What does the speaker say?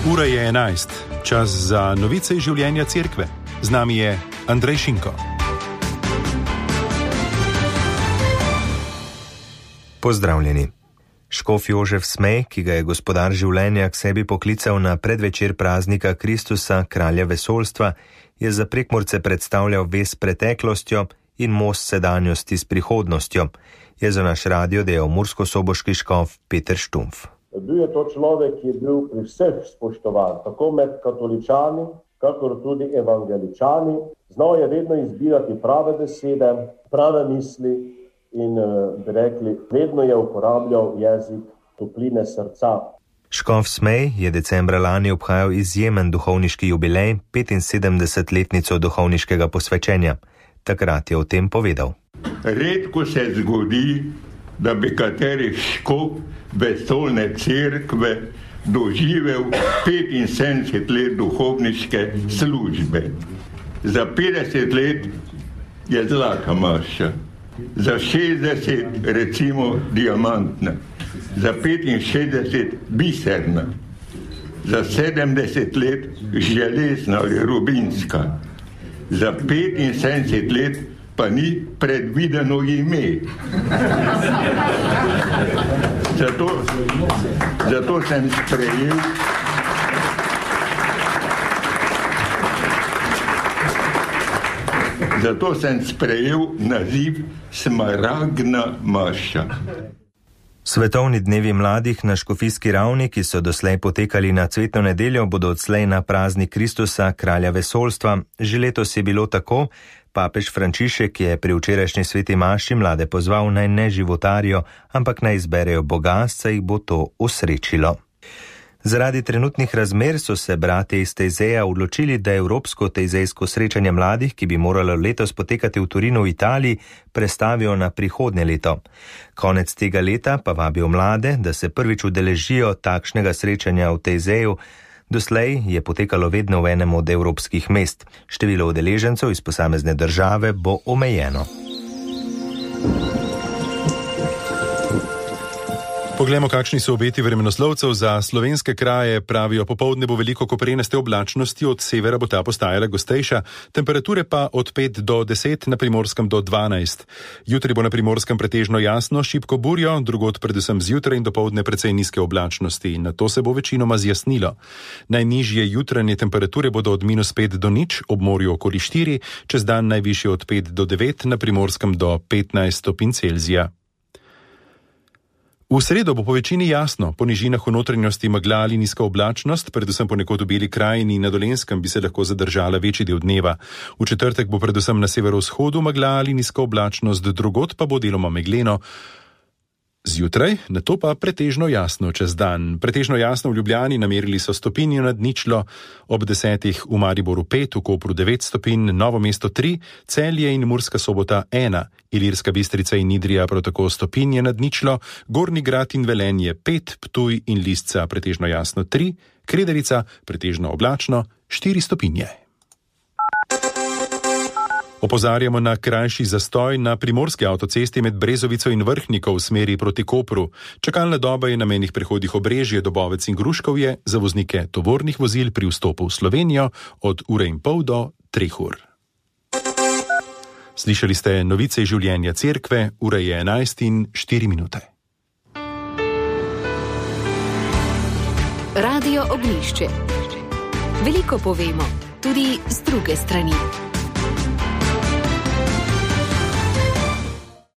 Ura je 11, čas za novice iz življenja cerkve. Z nami je Andrej Šinko. Pozdravljeni. Škof Jožef Smej, ki ga je gospodar življenja k sebi poklical na predvečer praznika Kristusa, kralja vesoljstva, je za Prekmurce predstavljal vez s preteklostjo in most sedanjosti s prihodnostjo, je za naš radio dejal murskosoboški škof Peter Štumpf. Bil je to človek, ki je bil pri vseh spoštovan, tako med katoličani, kakor tudi evangeličani. Znal je vedno izbirati prave besede, prave misli in, bi rekli, vedno je uporabljal jezik topline srca. Škof Smej je decembra lani obhajal izjemen duhovniški jubilej, 75-letnico duhovniškega posvečenja. Takrat je o tem povedal. Redko se zgodi, da bi kateri škof vesoljne cerkve doživel 75 let duhovniške službe. Za 50 let je zlata maša, za 60 recimo diamantna, za 65 biserna, za 70 let železna ali rubinska, za 75 let pa ni predvideno ime. Zato sem sprejel naziv smaragdna maša. Svetovni dnevi mladih na škofijski ravni, ki so doslej potekali na cvetno nedeljo, bodo odslej na praznik Kristusa, kralja vesoljstva. Že letos je bilo tako. Papež Frančišek je pri včerajšnji sveti maši mlade pozval, naj ne životarijo, ampak naj izberejo Boga, saj jih bo to osrečilo. Zaradi trenutnih razmer so se bratje iz Tejzeja odločili, da evropsko tejzejsko srečanje mladih, ki bi moralo letos potekati v Torinu v Italiji, prestavijo na prihodnje leto. Konec tega leta pa vabijo mlade, da se prvič udeležijo takšnega srečanja v Tejzeju. Doslej je potekalo vedno v enem od evropskih mest. Število udeležencev iz posamezne države bo omejeno. Poglejmo, kakšni so obeti vremenoslovcev za slovenske kraje. Pravijo, popoldne bo veliko koprenaste oblačnosti, od severa bo ta postajala gostejša, temperature pa od 5 do 10, na Primorskem do 12. Jutri bo na Primorskem pretežno jasno, šibko burjo, drugod predvsem zjutraj in dopoldne precej nizke oblačnosti. Na to se bo večinoma zjasnilo. Najnižje jutranje temperature bodo od -5 do 0, ob morju okoli 4, čez dan najvišje od 5 do 9, na Primorskem do 15 stopinj Celzija. V sredo bo po večini jasno, po nižinah v notranjosti megla ali nizka oblačnost, predvsem ponekod v Beli krajini in na Dolenjskem bi se lahko zadržala večji del dneva. V četrtek bo predvsem na severovzhodu megla ali nizka oblačnost, drugod pa bo deloma megleno. Zjutraj, nato pa pretežno jasno čez dan. Pretežno jasno v Ljubljani, namerili so stopinjo nad ničlo, ob 10 v Mariboru 5, v Kopru 9 stopinj, Novo mesto 3, Celje in Murska Sobota 1, Ilirska Bistrica in Idrija prav tako stopinje nad ničlo, Gornji Grad in Velenje 5, Ptuj in Lisca pretežno jasno 3, Krederica pretežno oblačno 4 stopinje. Opozarjamo na krajši zastoj na primorski avtocesti med Brezovico in Vrhniko v smeri proti Kopru. Čakalna doba je na mejnih prehodih Obrežje, Dobovec in Gruškovje za voznike tovornih vozil pri vstopu v Slovenijo od 1,5 do 3 ur. Slišali ste novice iz življenja cerkve, ura je 11 in 4 minute. Radio Ognjišče. Veliko povemo, tudi z druge strani.